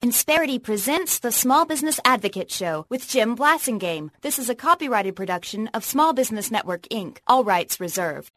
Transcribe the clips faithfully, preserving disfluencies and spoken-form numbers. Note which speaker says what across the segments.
Speaker 1: Insperity presents the Small Business Advocate Show with Jim Blasingame. This is a copyrighted production of Small Business Network, Incorporated. All rights reserved.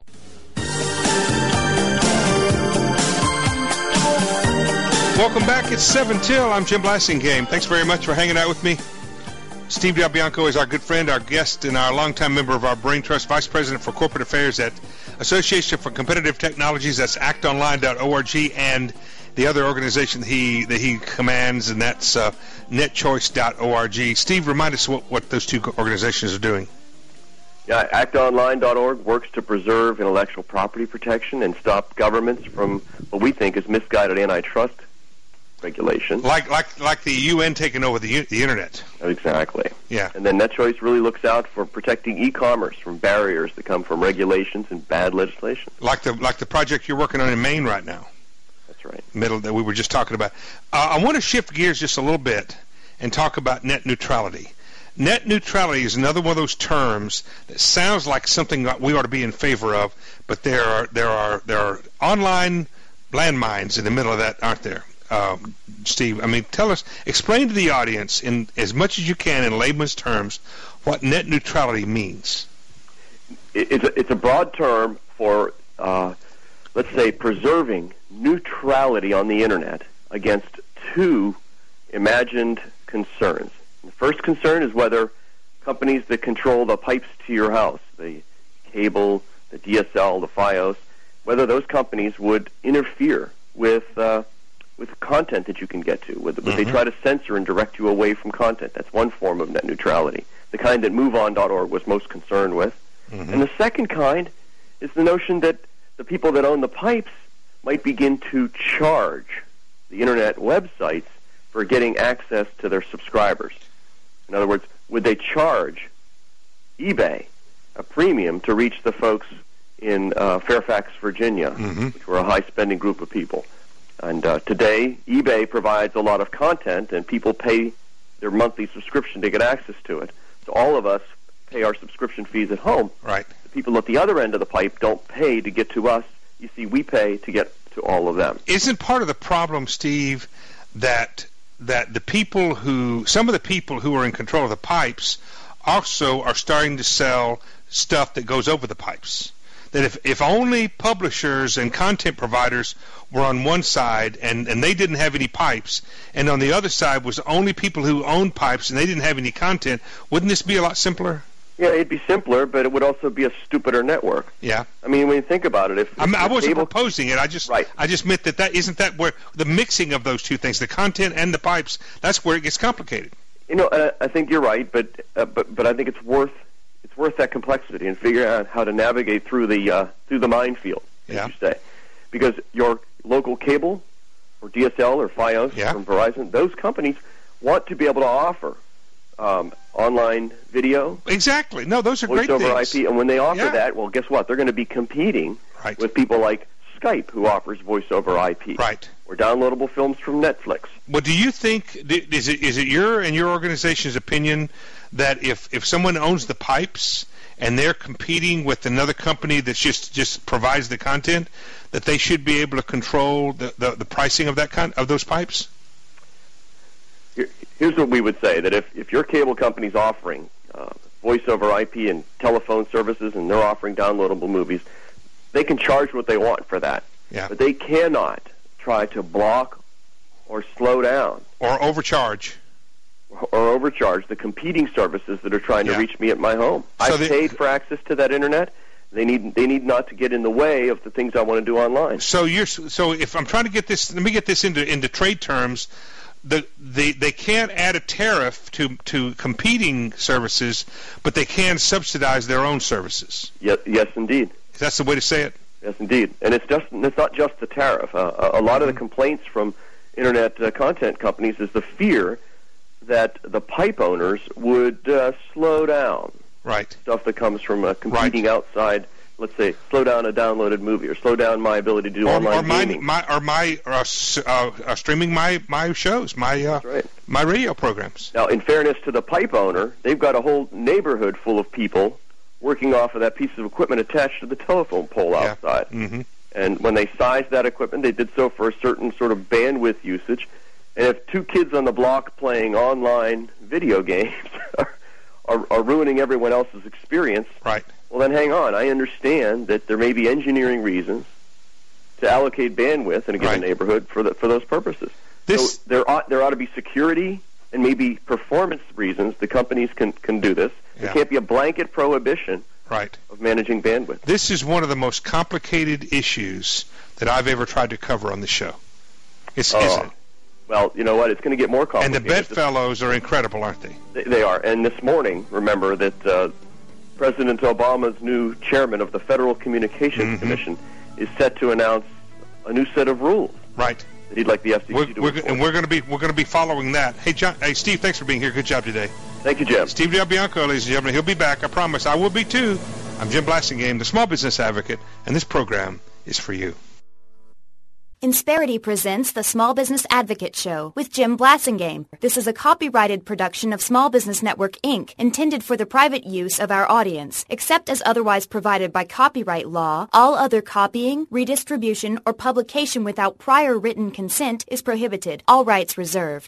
Speaker 2: Welcome back. It's seven till. I'm Jim Blasingame. Thanks very much for hanging out with me. Steve Del Bianco is our good friend, our guest, and our longtime member of our Brain Trust, Vice President for Corporate Affairs at Association for Competitive Technologies. That's act online dot org, and the other organization that he that he commands, and that's uh, net choice dot org. Steve, remind us what, what those two organizations are doing.
Speaker 3: Yeah, act online dot org works to preserve intellectual property protection and stop governments from what we think is misguided antitrust regulation.
Speaker 2: Like like like the U N taking over the the internet.
Speaker 3: Exactly.
Speaker 2: Yeah.
Speaker 3: And then NetChoice really looks out for protecting e-commerce from barriers that come from regulations and bad legislation.
Speaker 2: Like the like the project you're working on in Maine right now.
Speaker 3: That's right.
Speaker 2: Middle that we were just talking about. Uh, I want to shift gears just a little bit and talk about net neutrality. Net neutrality is another one of those terms that sounds like something that we ought to be in favor of, but there are there are there are online landmines in the middle of that, aren't there? Um, Steve, I mean, tell us, explain to the audience in as much as you can in layman's terms what net neutrality means.
Speaker 3: It's a, it's a broad term for, uh, let's say, preserving neutrality on the Internet against two imagined concerns. The first concern is whether companies that control the pipes to your house, the cable, the D S L, the Fios, whether those companies would interfere with uh, with content that you can get to, would, would mm-hmm. they try to censor and direct you away from content. That's one form of net neutrality, the kind that move on dot org was most concerned with. Mm-hmm. And the second kind is the notion that the people that own the pipes might begin to charge the Internet websites for getting access to their subscribers. In other words, would they charge eBay a premium to reach the folks in uh, Fairfax, Virginia, mm-hmm. which were a high-spending group of people? And uh, today, eBay provides a lot of content, and people pay their monthly subscription to get access to it. So all of us pay our subscription fees at home.
Speaker 2: Right.
Speaker 3: The people at the other end of the pipe don't pay to get to us. You see, we pay to get to all of them.
Speaker 2: Isn't part of the problem, Steve, that that the people who, some of the people who are in control of the pipes also are starting to sell stuff that goes over the pipes? That if, if only publishers and content providers were on one side and, and they didn't have any pipes, and on the other side was only people who owned pipes and they didn't have any content, wouldn't this be a lot simpler?
Speaker 3: Yeah, it'd be simpler, but it would also be a stupider network.
Speaker 2: Yeah.
Speaker 3: I mean, when you think about it, if, if
Speaker 2: I'm, I wasn't
Speaker 3: cable...
Speaker 2: proposing it. I just
Speaker 3: right.
Speaker 2: I just meant that that isn't that where the mixing of those two things, the content and the pipes, that's where it gets complicated.
Speaker 3: You know, uh, I think you're right, but uh, but but I think it's worth it's worth that complexity and figuring out how to navigate through the uh, through the minefield, as
Speaker 2: yeah.
Speaker 3: you say, because your local cable or D S L or Fios
Speaker 2: yeah.
Speaker 3: from Verizon, those companies want to be able to offer um, online video.
Speaker 2: Exactly. No, those are
Speaker 3: voice
Speaker 2: great
Speaker 3: over
Speaker 2: things.
Speaker 3: I P, and when they offer
Speaker 2: yeah.
Speaker 3: that, well, guess what? They're going to be competing
Speaker 2: right.
Speaker 3: with people like Skype, who offers voice over I P,
Speaker 2: right,
Speaker 3: or downloadable films from Netflix.
Speaker 2: Well, do you think is it is it your and your organization's opinion that if, if someone owns the pipes and they're competing with another company that just just provides the content, that they should be able to control the, the, the pricing of that con- of those pipes?
Speaker 3: Here, here's what we would say: that if, if your cable company's offering uh, voice over I P and telephone services, and they're offering downloadable movies, they can charge what they want for that.
Speaker 2: Yeah.
Speaker 3: But they cannot try to block or slow down
Speaker 2: or overcharge
Speaker 3: or overcharge the competing services that are trying
Speaker 2: yeah.
Speaker 3: to reach me at my home.
Speaker 2: So
Speaker 3: I've
Speaker 2: they,
Speaker 3: paid for access to that Internet. They need they need not to get in the way of the things I want to do online.
Speaker 2: So you're so if I'm trying to get this, let me get this into into trade terms. The, they they can't add a tariff to to competing services, but they can subsidize their own services.
Speaker 3: Yes, yes, indeed.
Speaker 2: That's the way to say it.
Speaker 3: Yes, indeed. And it's just it's not just the tariff. Uh, a, a lot mm-hmm. of the complaints from Internet uh, content companies is the fear that the pipe owners would uh, slow down
Speaker 2: right.
Speaker 3: stuff that comes from uh, competing
Speaker 2: right.
Speaker 3: outside. Let's say slow down a downloaded movie, or slow down my ability to do
Speaker 2: or,
Speaker 3: online
Speaker 2: or my,
Speaker 3: gaming,
Speaker 2: my, or my or, uh, uh, streaming my my shows, my uh,
Speaker 3: right.
Speaker 2: my radio programs.
Speaker 3: Now, in fairness to the pipe owner, they've got a whole neighborhood full of people working off of that piece of equipment attached to the telephone pole outside.
Speaker 2: Yeah. Mm-hmm.
Speaker 3: And when they sized that equipment, they did so for a certain sort of bandwidth usage. And if two kids on the block playing online video games are, are, are ruining everyone else's experience,
Speaker 2: right.
Speaker 3: well, then hang on. I understand that there may be engineering reasons to allocate bandwidth in a given
Speaker 2: right.
Speaker 3: neighborhood for the, for those purposes.
Speaker 2: This,
Speaker 3: so there ought, there ought to be security and maybe performance reasons the companies can, can do this.
Speaker 2: Yeah.
Speaker 3: There can't be a blanket prohibition
Speaker 2: right.
Speaker 3: of managing bandwidth.
Speaker 2: This is one of the most complicated issues that I've ever tried to cover on the show. It's,
Speaker 3: oh.
Speaker 2: isn't it?
Speaker 3: Well, you know what? It's going to get more complicated.
Speaker 2: And the bedfellows are incredible, aren't they?
Speaker 3: They, they are. And this morning, remember that uh, President Obama's new chairman of the Federal Communications
Speaker 2: mm-hmm.
Speaker 3: Commission is set to announce a new set of rules.
Speaker 2: Right.
Speaker 3: That he'd like the F C C
Speaker 2: we're,
Speaker 3: to
Speaker 2: we're,
Speaker 3: enforce.
Speaker 2: And we're going to be we're going to be following that. Hey, John. Hey, Steve. Thanks for being here. Good job today.
Speaker 3: Thank you, Jim.
Speaker 2: Steve Del Bianco, ladies and gentlemen. He'll be back. I promise. I will be too. I'm Jim Blasingame, the Small Business Advocate, and this program is for you.
Speaker 1: Insperity presents the Small Business Advocate Show with Jim Blasingame. This is a copyrighted production of Small Business Network, Incorporated, intended for the private use of our audience. Except as otherwise provided by copyright law, all other copying, redistribution, or publication without prior written consent is prohibited. All rights reserved.